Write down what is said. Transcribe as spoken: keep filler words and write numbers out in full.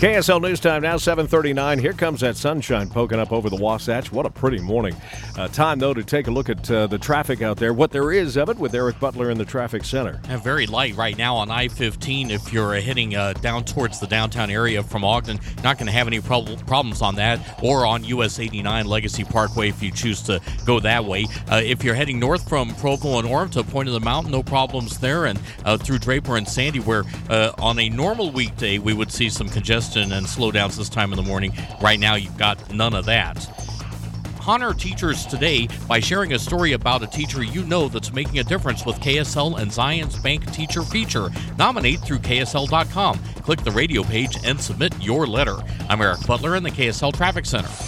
K S L News Time now, seven thirty-nine. Here comes that sunshine poking up over the Wasatch. What a pretty morning. Uh, time, though, to take a look at uh, the traffic out there, what there is of it, with Eric Butler in the traffic center. And very light right now on I fifteen. If you're heading uh, down towards the downtown area from Ogden, not going to have any prob- problems on that, or on U S eighty-nine Legacy Parkway if you choose to go that way. Uh, if you're heading north from Provo and Orem to Point of the Mountain, no problems there, and uh, through Draper and Sandy, where uh, on a normal weekday we would see some congestion and slowdowns this time in the morning. Right now, you've got none of that. Honor teachers today by sharing a story about a teacher you know that's making a difference with K S L and Zions Bank Teacher Feature. Nominate through K S L dot com. Click the radio page and submit your letter. I'm Eric Butler in the K S L Traffic Center.